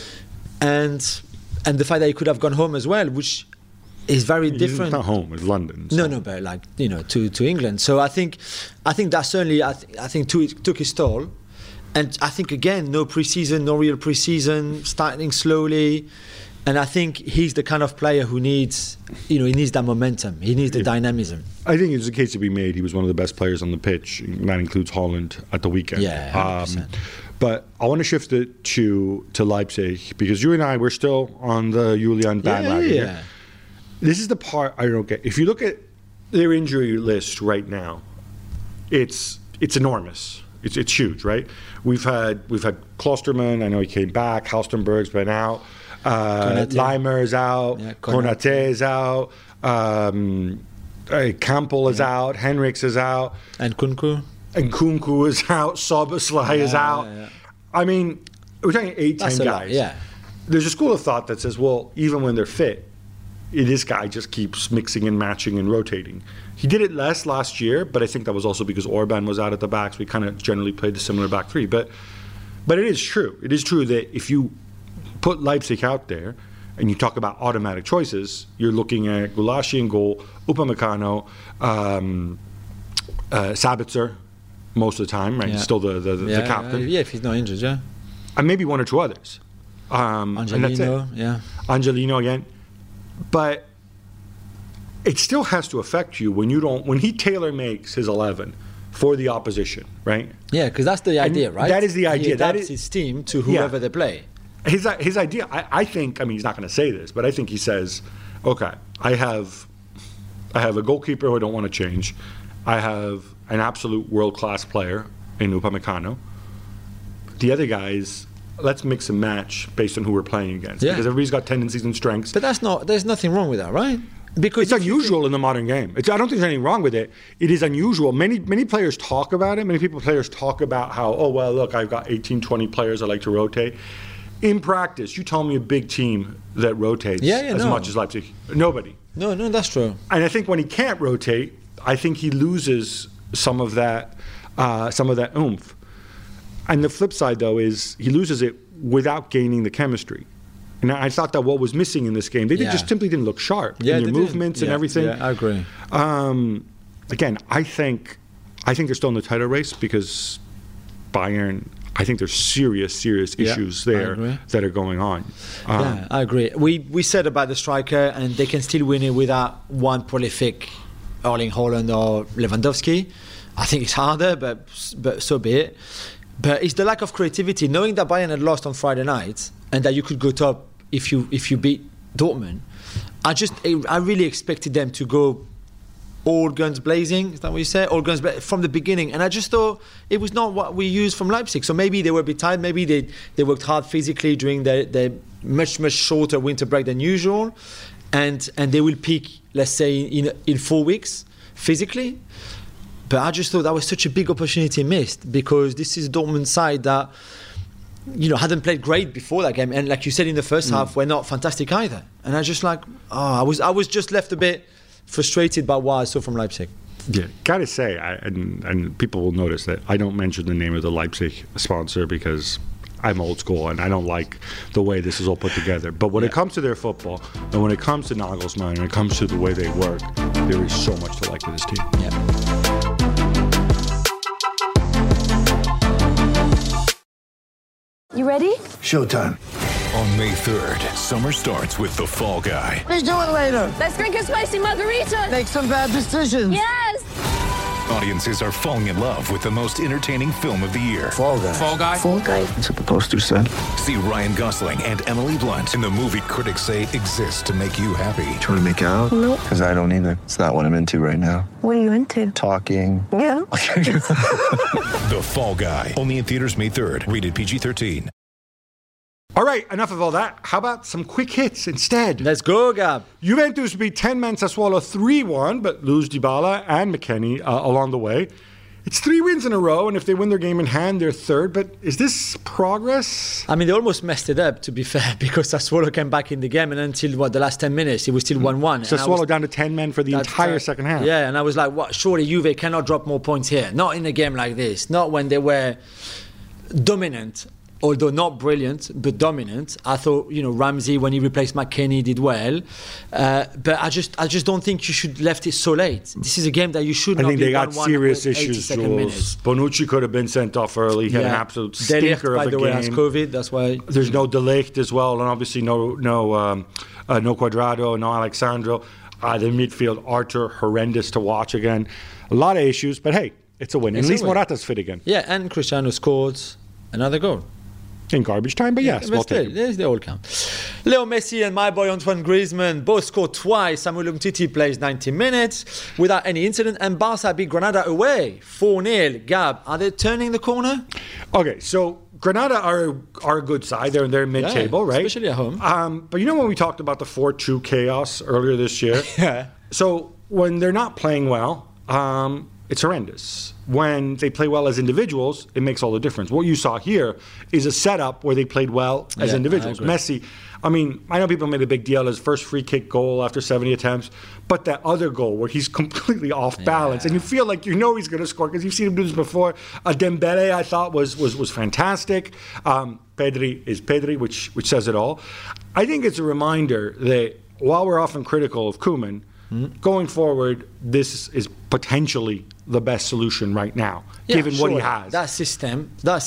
and the fact that he could have gone home as well, which is very different. It's not home, it's London. So. No, but to England. So I think that certainly I think took his toll. And I think again, no real pre-season, starting slowly. And I think he's the kind of player who needs, he needs that momentum. He needs the dynamism. I think there's a case to be made. He was one of the best players on the pitch, and that includes Haaland at the weekend. Yeah, 100%. But I want to shift it to Leipzig, because you and I, we're still on the Julian bandwagon. Yeah. This is the part I don't get. If you look at their injury list right now, it's enormous. It's huge, right? We've had Klosterman. I know he came back. Halstenberg's been out. Leimer is out, Konate is out, Campbell is out, Henriks is out, and Kunku is out, Szoboszlai is out. Yeah. I mean, we're talking 8-10 guys. There's a school of thought that says, well, even when they're fit, this guy just keeps mixing and matching and rotating. He did it less last year, but I think that was also because Orban was out at the back, so we kind of generally played the similar back three. But it is true. It is true that if you put Leipzig out there, and you talk about automatic choices, you're looking at Gulaschi in goal, Upamecano, Sabitzer most of the time, right? Still the captain. Yeah, if he's not injured, yeah. And maybe one or two others. Angelino, yeah. Angelino again. But it still has to affect you when he tailor makes his 11 for the opposition, right? Yeah, because that's the idea, right? That is the idea. He adapts his team to whoever they play. His idea, I think, he's not going to say this, but I think he says, okay, I have a goalkeeper who I don't want to change. I have an absolute world-class player in Upamecano. The other guys, let's mix and match based on who we're playing against. Because everybody's got tendencies and strengths. But there's nothing wrong with that, right? Because it's unusual in the modern game. I don't think there's anything wrong with it. It is unusual. Many players talk about it. Players talk about how, oh, well, look, I've got 18, 20 players I like to rotate. In practice, you tell me a big team that rotates as much as Leipzig. Nobody. No, that's true. And I think when he can't rotate, I think he loses some of that oomph. And the flip side, though, is he loses it without gaining the chemistry. And I thought that what was missing in this game, they just simply didn't look sharp in their movements and everything. Yeah, I agree. Again, I think they're still in the title race because Bayern, I think there's serious issues there that are going on. Yeah, I agree. We said about the striker, and they can still win it without one prolific Erling Haaland or Lewandowski. I think it's harder, but so be it. But it's the lack of creativity, knowing that Bayern had lost on Friday night and that you could go top if you beat Dortmund. I really expected them to go all guns blazing. Is that what you said? All guns from the beginning. And I just thought it was not what we used from Leipzig. So maybe they were a bit tired. Maybe they worked hard physically during their much shorter winter break than usual, and they will peak, let's say, in 4 weeks physically. But I just thought that was such a big opportunity missed, because this is Dortmund's side that hadn't played great before that game, and like you said in the first half, were not fantastic either. And I just I was just left a bit frustrated by what I saw from Leipzig. Yeah, gotta say, and people will notice that I don't mention the name of the Leipzig sponsor because I'm old school and I don't like the way this is all put together. But when it comes to their football, and when it comes to Nagelsmann, and it comes to the way they work, there is so much to like with this team. Yeah. You ready? Showtime. On May 3rd, summer starts with The Fall Guy. Let's do it later. Let's drink a spicy margarita. Make some bad decisions. Yes! Audiences are falling in love with the most entertaining film of the year. Fall Guy. Fall Guy? Fall guy. That's what the poster said. See Ryan Gosling and Emily Blunt in the movie critics say exists to make you happy. Trying to make it out? Nope. Because I don't either. It's not what I'm into right now. What are you into? Talking. Yeah. The Fall Guy. Only in theaters May 3rd. Rated PG-13. All right, enough of all that. How about some quick hits instead? Let's go, Gab. Juventus beat 10-man Sassuolo 3-1, but lose Dybala and McKennie along the way. It's 3 wins in a row, and if they win their game in hand, they're third. But is this progress? I mean, they almost messed it up, to be fair, because Sassuolo came back in the game, and until, the last 10 minutes, it was still 1-1. Sassuolo down to 10 men for the entire second half. Yeah, and I was like, what? Surely Juve cannot drop more points here. Not in a game like this. Not when they were dominant. Although not brilliant, but dominant. I thought, Ramsey, when he replaced McKennie, did well. But I just don't think you should left it so late. This is a game that you should not be 1-1. I think they got serious issues, Jules. Bonucci could have been sent off early. He had an absolute stinker of a game. By the way, has COVID. That's why. There's no De Ligt as well, and obviously no Cuadrado, no Alexandro. The midfield, Arthur, horrendous to watch again. A lot of issues, but hey, it's a win. At least Morata's fit again. Yeah, and Cristiano scored another goal. In garbage time, but yes, we'll take it. They all count. Leo Messi and my boy Antoine Griezmann both scored twice. Samuel Umtiti plays 90 minutes without any incident, and Barca beat Granada away 4-0. Gab, are they turning the corner? Okay, so Granada are a good side. They're mid-table, right? Especially at home. But when we talked about the 4-2 chaos earlier this year? Yeah. So when they're not playing well, it's horrendous. When they play well as individuals, it makes all the difference. What you saw here is a setup where they played well as individuals. Messi, I mean, I know people made a big deal of his first free kick goal after 70 attempts, but that other goal where he's completely off balance, and you feel like you know he's going to score because you've seen him do this before. Dembele, I thought, was fantastic. Pedri is Pedri, which says it all. I think it's a reminder that while we're often critical of Koeman, going forward, this is potentially the best solution right now, given what he has. That system.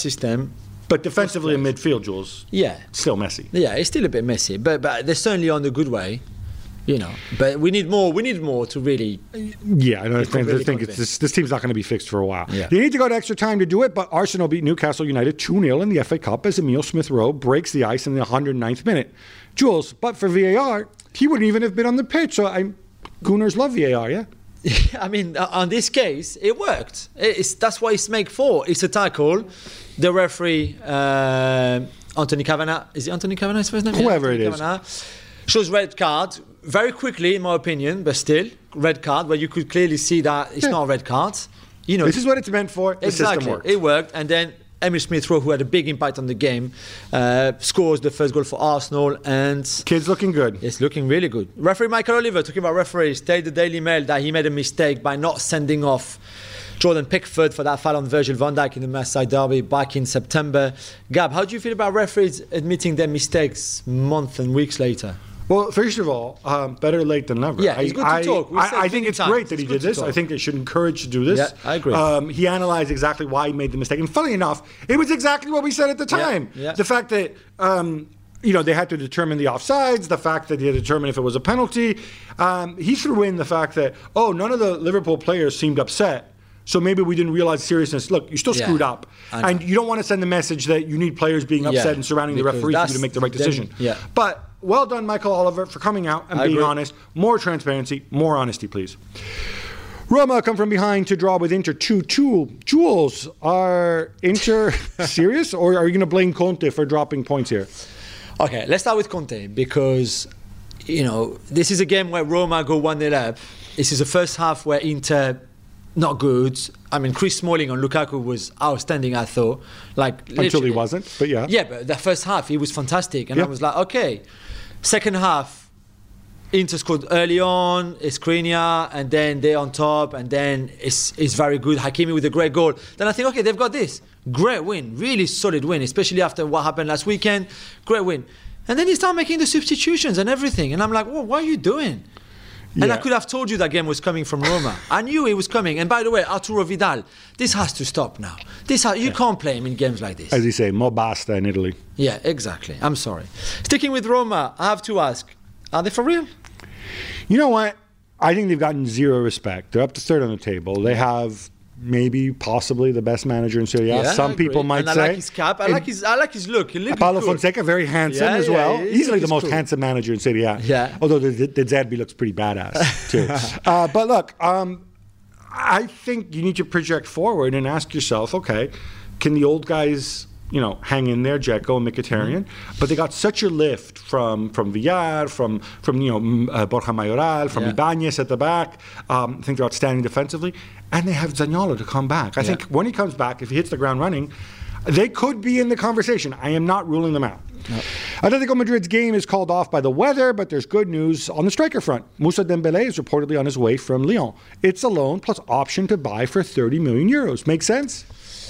But defensively in midfield, Jules, still messy. Yeah, it's still a bit messy, but they're certainly on the good way, you know. But we need more. We need more to really. Yeah, I think this team's not going to be fixed for a while. Yeah. They need to go to extra time to do it, but Arsenal beat Newcastle United 2-0 in the FA Cup as Emile Smith-Rowe breaks the ice in the 109th minute. Jules, but for VAR, he wouldn't even have been on the pitch. So Gooners love VAR, yeah? I mean, on this case, it worked. That's what it's made for. It's a tackle. The referee, Anthony Kavanagh, is it Anthony Kavanagh his first name? Whoever it is. Shows red card, very quickly in my opinion, but still, red card, where you could clearly see that it's not a red card. You know, this is what it's meant for. The system worked. It worked, and then Emile Smith-Rowe, who had a big impact on the game, scores the first goal for Arsenal, and kid's looking good. It's looking really good. Referee Michael Oliver, talking about referees, told the Daily Mail that he made a mistake by not sending off Jordan Pickford for that foul on Virgil van Dijk in the Merseyside derby back in September. Gab, how do you feel about referees admitting their mistakes months and weeks later? Well, first of all, better late than never. Yeah, it's good to talk. I think it's great that he did this. I think they should encourage to do this. Yeah, I agree. He analyzed exactly why he made the mistake. And funny enough, it was exactly what we said at the time. Yeah. The fact that, they had to determine the offsides, the fact that they had to determine if it was a penalty. He threw in the fact that, none of the Liverpool players seemed upset. So maybe we didn't realize seriousness. Look, you still screwed up. And you don't want to send the message that you need players being upset and surrounding the referee for you to make the right decision. But well done, Michael Oliver, for coming out and being honest. More transparency, more honesty, please. Roma come from behind to draw with Inter 2-2. Jules, are Inter serious, or are you going to blame Conte for dropping points here? Okay, let's start with Conte, because, this is a game where Roma go 1-0 up. This is the first half where Inter... not good. I mean, Chris Smalling on Lukaku was outstanding, I thought. Until he wasn't, but yeah. Yeah, but the first half, he was fantastic. And I was like, okay. Second half, Inter scored early on, Skriniar, and then they're on top, and then it's very good. Hakimi with a great goal. Then I think, okay, they've got this. Great win. Really solid win, especially after what happened last weekend. Great win. And then they start making the substitutions and everything. And I'm like, well, what are you doing? And I could have told you that game was coming from Roma. I knew it was coming. And by the way, Arturo Vidal, this has to stop now. You can't play him in games like this. As you say, mo basta in Italy. Yeah, exactly. I'm sorry. Sticking with Roma, I have to ask, are they for real? You know what? I think they've gotten zero respect. They're up to third on the table. They have... maybe possibly the best manager in Serie A. Some people might say. I like his cap. I like his look. Paulo Fonseca, very handsome as well. Easily the most handsome manager in Serie A. Yeah. Although the Zerbi looks pretty badass too. But look, I think you need to project forward and ask yourself, okay, can the old guys, hang in there, Dzeko and Mkhitaryan? But they got such a lift from Villar, from Borja Mayoral, from Ibanez at the back. I think they're outstanding defensively. And they have Zaniolo to come back. I think when he comes back, if he hits the ground running, they could be in the conversation. I am not ruling them out. No. Atletico Madrid's game is called off by the weather, but there's good news on the striker front. Moussa Dembélé is reportedly on his way from Lyon. It's a loan plus option to buy for 30 million euros. Make sense?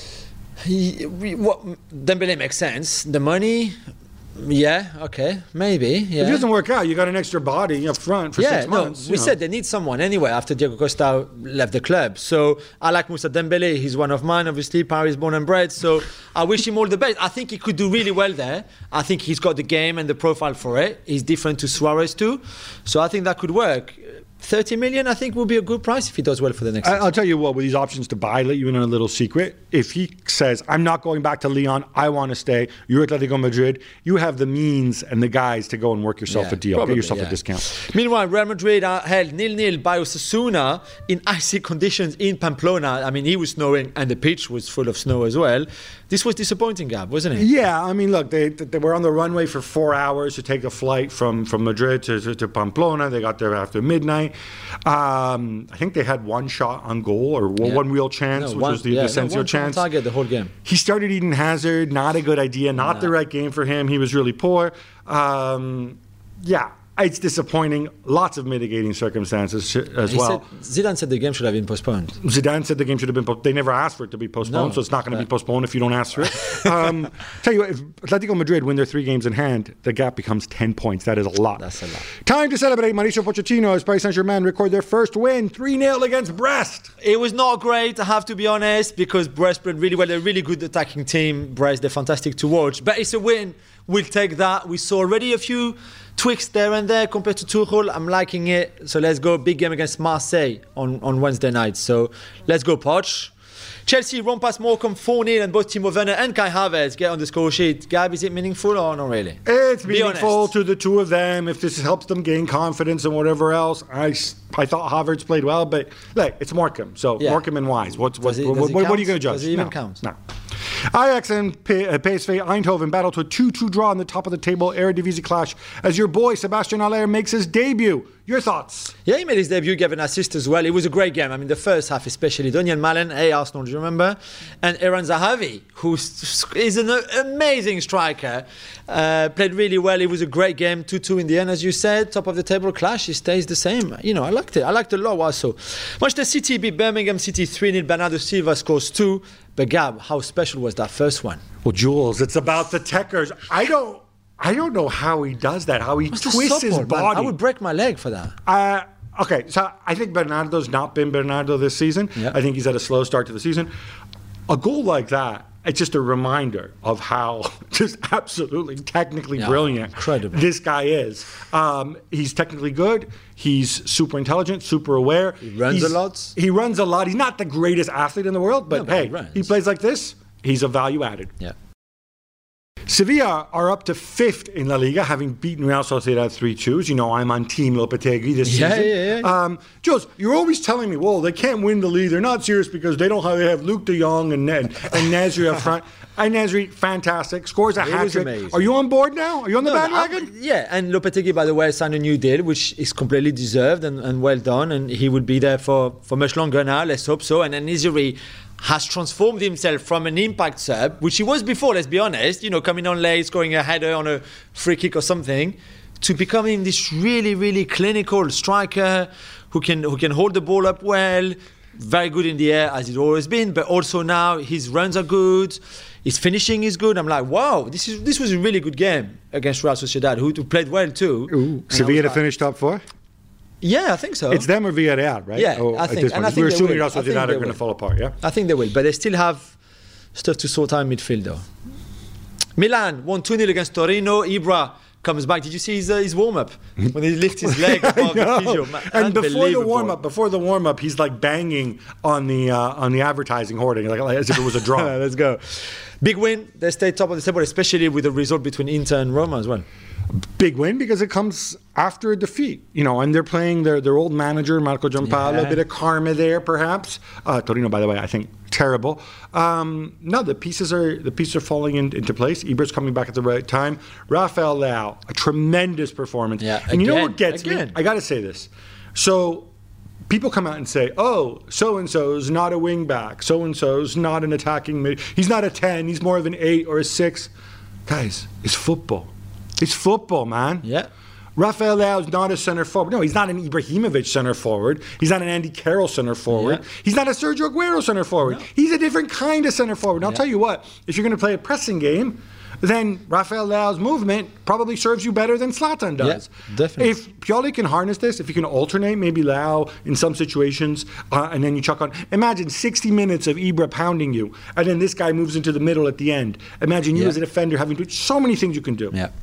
Dembélé makes sense. The money... yeah, okay, maybe. Yeah. If it doesn't work out, you got an extra body up front for 6 months. We said they need someone anyway after Diego Costa left the club. So I like Moussa Dembélé. He's one of mine, obviously, Paris born and bred. So I wish him all the best. I think he could do really well there. I think he's got the game and the profile for it. He's different to Suarez too. So I think that could work. 30 million, I think, will be a good price if he does well for the next season. I'll tell you what, with these options to buy, let you in on a little secret. If he says, I'm not going back to Lyon, I want to stay, you're Atletico Madrid, you have the means and the guys to go and work yourself a deal, get yourself a discount. Meanwhile, Real Madrid held 0-0 by Osasuna in icy conditions in Pamplona. I mean, it was snowing and the pitch was full of snow as well. This was disappointing, Gab, wasn't it? Yeah, I mean, look, they were on the runway for 4 hours to take a flight from Madrid to Pamplona. They got there after midnight. I think they had one shot on goal or one real chance, which was the Asensio chance. Target the whole game. He started Eden Hazard. Not a good idea. Not the right game for him. He was really poor. It's disappointing. Lots of mitigating circumstances as well. Zidane said the game should have been postponed. Zidane said the game should have been postponed. They never asked for it to be postponed, so it's not going to be postponed if you don't ask for it. Tell you what, if Atletico Madrid win their 3 games in hand, the gap becomes 10 points. That is a lot. That's a lot. Time to celebrate. Mauricio Pochettino as Paris Saint-Germain record their first win, 3-0 against Brest. It was not great, I have to be honest, because Brest played really well. They're a really good attacking team. Brest, they're fantastic to watch. But it's a win. We'll take that. We saw already a few tweaks there and there compared to Tuchel. I'm liking it. So let's go. Big game against Marseille on Wednesday night. So let's go, Poch. Chelsea run past Morecambe 4-0 and both Timo Werner and Kai Havertz get on the score sheet. Gab, is it meaningful or not really? It's meaningful to the two of them. If this helps them gain confidence and whatever else. I thought Havertz played well, but look, it's Morecambe. So Morecambe and Wise. What are you going to judge? Does it even count? No. Ajax and PSV Eindhoven battle to a 2-2 draw on the top of the table Eredivisie clash as your boy Sebastian Haller makes his debut. Your thoughts? Yeah, he made his debut, gave an assist as well. It was a great game. I mean, the first half especially. Donian Malen, Arsenal, do you remember? And Eran Zahavi, who is an amazing striker, played really well. It was a great game, 2-2 in the end, as you said. Top of the table clash, it stays the same. You know, I liked it. I liked it a lot also. Manchester City beat Birmingham City 3-0. Bernardo Silva scores 2. But Gab, how special was that first one? Well, Jules, it's about the techers. I don't know how he does that, how he twists his body. Man, I would break my leg for that. Okay, so I think Bernardo's not been Bernardo this season. Yeah. I think he's had a slow start to the season. A goal like that, it's just a reminder of how just absolutely technically brilliant this guy is. He's technically good. He's super intelligent, super aware. He runs a lot. He runs a lot. He's not the greatest athlete in the world, but he plays like this. He's a value added. Yeah. Sevilla are up to 5th in La Liga, having beaten Real Sociedad 3-2. You know, I'm on Team Lopetegui this season. Yeah. Jules, you're always telling me, well, they can't win the league. They're not serious because they have Luke de Jong and Nasri up front. And Nasri, fantastic. Scores a hat-trick. Are you on board now? Are you on the bandwagon? Yeah, and Lopetegui, by the way, signed a new deal, which is completely deserved and well done. And he will be there for much longer now. Let's hope so. And then Nasri has transformed himself from an impact sub, which he was before, let's be honest, you know, coming on late, scoring a header on a free kick or something, to becoming this really, really clinical striker who can hold the ball up well, very good in the air, as he's always been, but also now his runs are good, his finishing is good. I'm like, wow, this was a really good game against Real Sociedad, who played well too. Sevilla to finish top 4? Yeah, I think so. It's them or Villarreal, right? Yeah, I think. And I think we're assuming Real Sociedad are going to fall apart, yeah? I think they will, but they still have stuff to sort out in midfield, though. Milan won 2-0 against Torino. Ibra comes back. Did you see his warm-up? When he lifts his leg above the physio. And before the warm-up, he's like banging on the advertising hoarding, like as if it was a draw. Let's go. Big win. They stay top of the table, especially with the result between Inter and Roma as well. Big win because it comes after a defeat, you know, and they're playing their old manager, Marco Giampaolo, a bit of karma there, perhaps. Torino, by the way, I think terrible. No, the pieces are falling into place. Ibra's coming back at the right time. Rafael Leao, a tremendous performance. Yeah, and you know what gets me? I got to say this. So people come out and say, oh, so-and-so's not a wing back. So-and-so's not an attacking mid. He's not a 10. He's more of an 8 or a 6. Guys, it's football. It's football, man. Yeah. Rafael Leao is not a center forward. No, he's not an Ibrahimovic center forward. He's not an Andy Carroll center forward. Yeah. He's not a Sergio Aguero center forward. No. He's a different kind of center forward. And I'll tell you what, if you're going to play a pressing game, then Rafael Leao's movement probably serves you better than Zlatan does. Yeah, definitely. If Pioli can harness this, if he can alternate maybe Leao in some situations, and then you chuck on, imagine 60 minutes of Ibra pounding you, and then this guy moves into the middle at the end. Imagine you as a defender having to, so many things you can do. Yeah.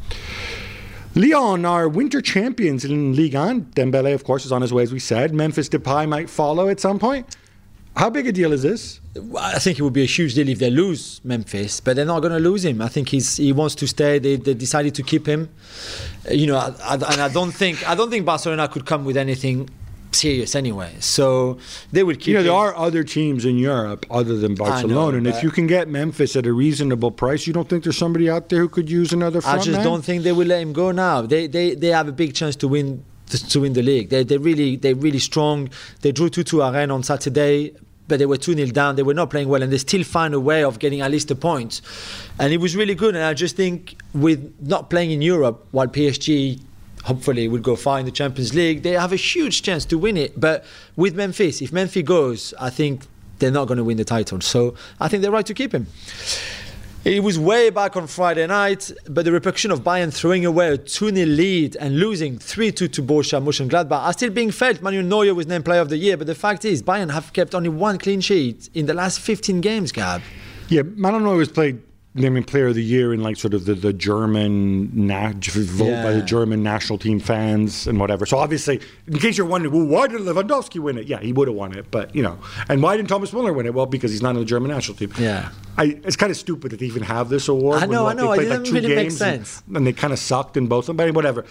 Lyon are winter champions in Ligue 1. Dembele, of course, is on his way, as we said. Memphis Depay might follow at some point. How big a deal is this? I think it would be a huge deal if they lose Memphis, but they're not going to lose him. I think he wants to stay. They decided to keep him. You know, and I don't think Barcelona could come with anything serious anyway. So they will keep him. There are other teams in Europe other than Barcelona, and if you can get Memphis at a reasonable price, you don't think there's somebody out there who could use another front man? I just don't think they will let him go now. They have a big chance to win to win the league. They're really strong. They drew 2-2 at Rennes on Saturday, but they were 2-0 down. They were not playing well, and they still find a way of getting at least a point. And it was really good. And I just think with not playing in Europe, while PSG hopefully will go far in the Champions League, they have a huge chance to win it. But with Memphis, if Memphis goes, I think they're not going to win the title. So I think they're right to keep him. It was way back on Friday night, but the repercussion of Bayern throwing away a 2-0 lead and losing 3-2 to Borussia Mönchengladbach are still being felt. Manuel Neuer was named Player of the Year, but the fact is Bayern have kept only one clean sheet in the last 15 games, Gab. Yeah, Manuel Neuer was played naming Player of the Year in like sort of the German vote by the German national team fans and whatever. So obviously, in case you're wondering, well, why did Lewandowski win it? Yeah, he would have won it, but you know. And why didn't Thomas Müller win it? Well, because he's not in the German national team. Yeah. It's kind of stupid that they even have this award. I know. They played It doesn't really make sense. And they kind of sucked in both of them, but whatever.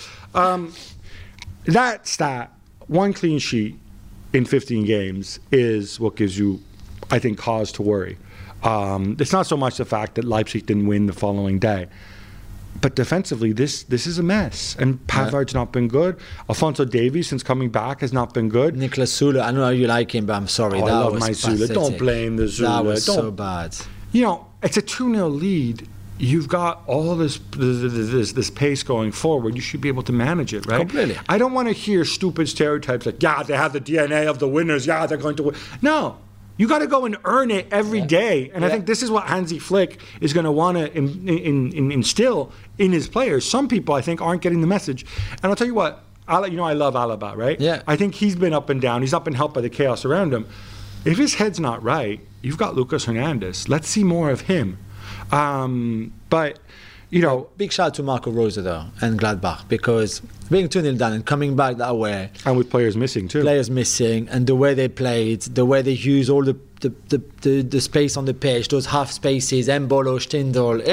That stat, one clean sheet in 15 games, is what gives you, I think, cause to worry. It's not so much the fact that Leipzig didn't win the following day, but defensively, this is a mess. And Pavard's not been good. Alphonso Davies, since coming back, has not been good. Niklas Süle, I know you like him, but I'm sorry. I that love was my pathetic. Süle. Don't blame the Süle. That was so bad. You know, it's a 2-0 lead. You've got all this pace going forward. You should be able to manage it, right? Completely. I don't want to hear stupid stereotypes like, yeah, they have the DNA of the winners. Yeah, they're going to win. No. You got to go and earn it every day. And I think this is what Hansi Flick is going to want to instill in his players. Some people, I think, aren't getting the message. And I'll tell you what, I love Alaba, right? Yeah. I think he's been up and down. He's not been helped by the chaos around him. If his head's not right, you've got Lucas Hernandez. Let's see more of him. But, you know... Big shout out to Marco Rose, though, and Gladbach, because being 2-0 down and coming back that way... And with players missing, too. And the way they played, the way they used all the space on the pitch, those half spaces, Embolo, Stindl...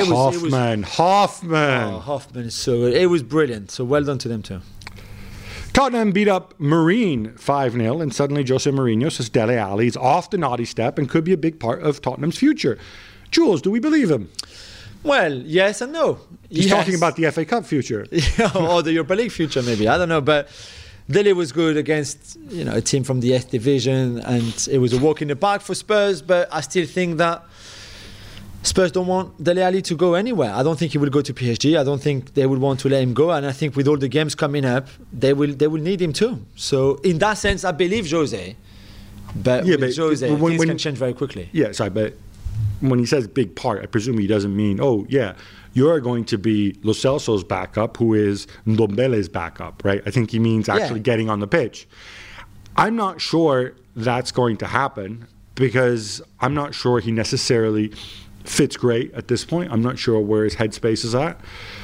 Hoffman is so good. It was brilliant, so well done to them, too. Tottenham beat up Marine 5-0, and suddenly Jose Mourinho says Dele Alli is off the naughty step and could be a big part of Tottenham's future. Jules, do we believe him? Well, yes and no. He's talking about the FA Cup future. Or the Europa League future, maybe. I don't know. But Dele was good against a team from the 8th division, and it was a walk in the park for Spurs. But I still think that Spurs don't want Dele Alli to go anywhere. I don't think he will go to PSG. I don't think they would want to let him go. And I think with all the games coming up, they will need him too. So in that sense, I believe Jose. But with Jose, things can change very quickly. Yeah, sorry, but when he says big part, I presume he doesn't mean, oh, yeah, you're going to be Lo Celso's backup, who is Ndombele's backup, right? I think he means actually getting on the pitch. I'm not sure that's going to happen because I'm not sure he necessarily fits great at this point. I'm not sure where his headspace is at.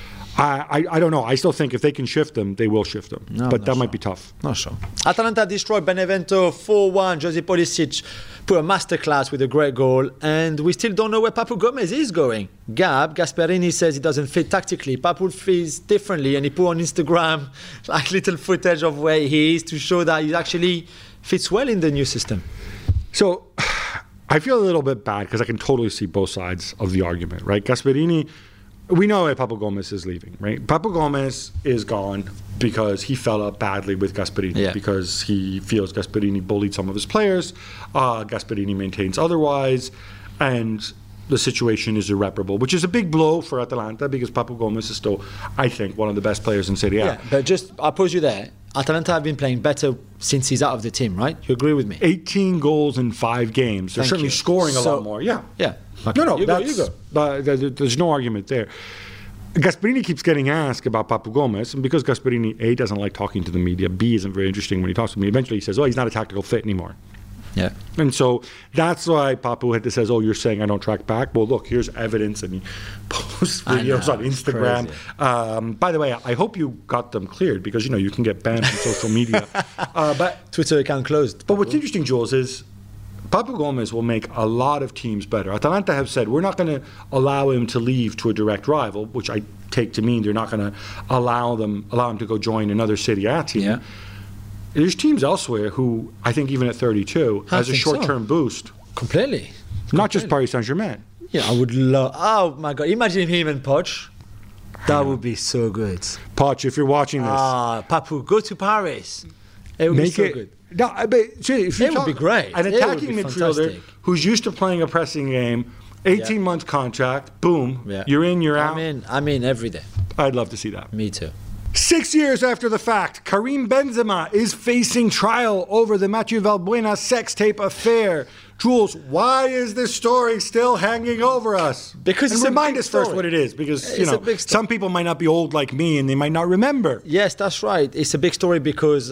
I don't know. I still think if they can shift him, they will shift him. No, but that might be tough. Not sure. Atalanta destroyed Benevento 4-1. Jose Pulisic put a masterclass with a great goal. And we still don't know where Papu Gomez is going. Gasperini says he doesn't fit tactically. Papu feels differently. And he put on Instagram like little footage of where he is to show that he actually fits well in the new system. So I feel a little bit bad because I can totally see both sides of the argument, right? Gasperini... We know why Papu Gomez is leaving, right? Papu Gomez is gone because he fell up badly with Gasperini, because he feels Gasperini bullied some of his players. Gasperini maintains otherwise, and the situation is irreparable, which is a big blow for Atalanta because Papu Gomez is still, I think, one of the best players in Serie A. Yeah, but I'll pause you there. Atalanta have been playing better since he's out of the team, right? You agree with me? 18 goals in 5 games. They're certainly scoring a lot more. Yeah. Okay. No, you go. There's no argument there. Gasperini keeps getting asked about Papu Gomez, and because Gasperini, A, doesn't like talking to the media, B, isn't very interesting when he talks to me, eventually he says, he's not a tactical fit anymore. Yeah. And so that's why Papu had to says, you're saying I don't track back? Well, look, here's evidence, and he posts videos on Instagram. By the way, I hope you got them cleared because, you can get banned from social media. But Twitter account closed. But what's interesting, Jules, is Papu Gomez will make a lot of teams better. Atalanta have said, we're not going to allow him to leave to a direct rival, which I take to mean they're not going to allow him to go join another Serie A team. Yeah. There's teams elsewhere who, I think even at 32, has a short-term boost. Completely. Not just Paris Saint-Germain. Yeah, I would love... Oh, my God. Imagine him and Poch. That would be so good. Poch, if you're watching this, Papu, go to Paris. It would be so good. No, but see, if you It would be great. An It would attacking be midfielder fantastic. who's used to playing a pressing game, 18-month contract, boom, you're in, you're out. I'm in every day. I'd love to see that. Me too. 6 years after the fact, Karim Benzema is facing trial over the Mathieu Valbuena sex tape affair. Jules, why is this story still hanging over us? Because and it's a remind big us first story. what it is, because It's a big story. some people might not be old like me and they might not remember. Yes, that's right. It's a big story because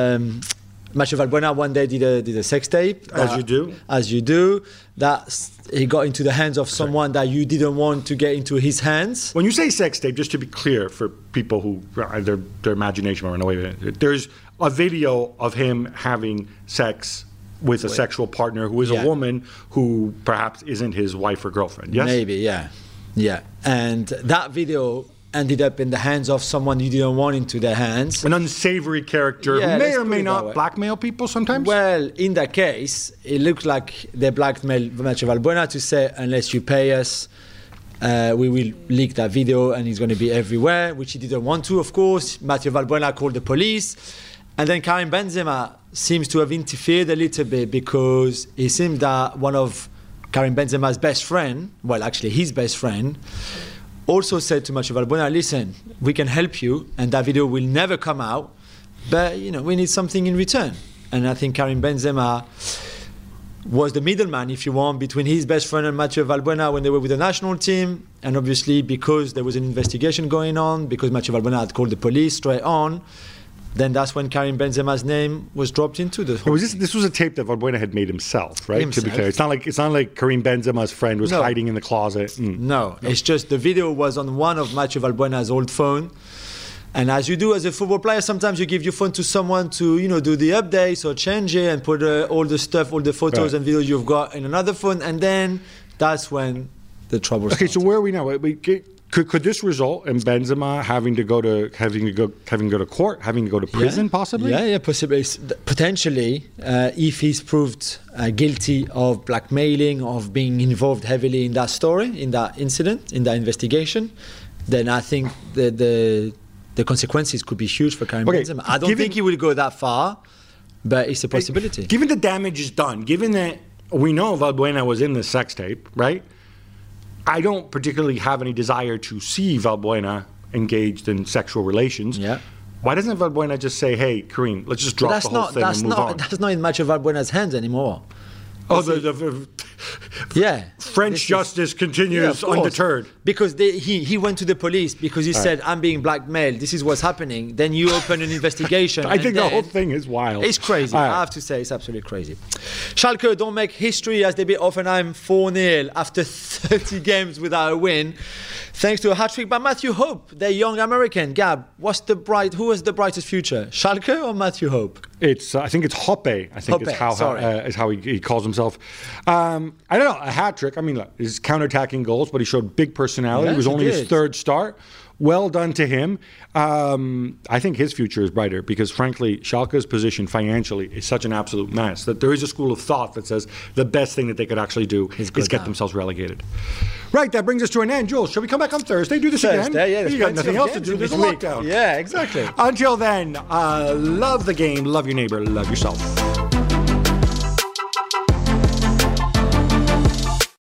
Mathieu Valbuena one day did a sex tape. As you do. As you do. He got into the hands of someone that you didn't want to get into his hands. When you say sex tape, just to be clear for people who their imagination run away with it, there's a video of him having sex with a sexual partner who is a woman who perhaps isn't his wife or girlfriend. Yes? Maybe, yeah. And that video ended up in the hands of someone you didn't want into their hands. An unsavory character Yeah, who may let's or put may it that not way. blackmail people sometimes. Well, in that case, it looks like they blackmailed Mathieu Valbuena to say, unless you pay us, we will leak that video and it's going to be everywhere, which he didn't want to, of course. Mathieu Valbuena called the police. And then Karim Benzema seems to have interfered a little bit because it seems that one of Karim Benzema's best friend, well, actually his best friend, also said to Mathieu Valbuena, listen, we can help you and that video will never come out, but we need something in return. And I think Karim Benzema was the middleman, if you want, between his best friend and Mathieu Valbuena when they were with the national team. And obviously because there was an investigation going on, because Mathieu Valbuena had called the police straight on, then that's when Karim Benzema's name was dropped into the whole thing. This was a tape that Valbuena had made himself, right? Himself. To be clear, it's not like Karim Benzema's friend was No. hiding in the closet. No, it's just the video was on one of Mathieu Valbuena's old phone. And as you do as a football player, sometimes you give your phone to someone to, do the updates or change it and put all the stuff, all the photos and videos you've got in another phone. And then that's when the trouble starts. Okay, so where are we now? Could this result in Benzema having to go to court, having to go to prison, possibly? Yeah, possibly. Potentially, if he's proved guilty of blackmailing, of being involved heavily in that story, in that incident, in that investigation, then I think the consequences could be huge for Karim Benzema. I don't think he will go that far, but it's a possibility. Given the damage is done, given that we know Valbuena was in the sex tape, right? I don't particularly have any desire to see Valbuena engaged in sexual relations. Yeah. Why doesn't Valbuena just say, hey, Karim, let's just drop the whole thing and move on? That's not in Mathieu Valbuena's hands anymore. Oh, the French justice continues undeterred. Because he went to the police because he said, I'm being blackmailed, this is what's happening. Then you open an investigation. I think the whole thing is wild. It's crazy. I have to say, it's absolutely crazy. Schalke don't make history as they beat Hoffenheim 4-0 after 30 games without a win. Thanks to a hat-trick by Matthew Hope, their young American. Gab, who has the brightest future, Schalke or Matthew Hope? I think it's Hoppe. I think is how he calls himself. I don't know, a hat trick. I mean, look, he's counterattacking goals, but he showed big personality. Yes, it was only he his did. third start. Well done to him. I think his future is brighter because, frankly, Schalke's position financially is such an absolute mess that there is a school of thought that says the best thing that they could actually do is get themselves relegated. Right, that brings us to an end. Jules, shall we come back on Thursday? Do this again? Yeah, you got nothing else to do. There's a lockdown. Yeah, exactly. Until then, love the game, love your neighbor, love yourself.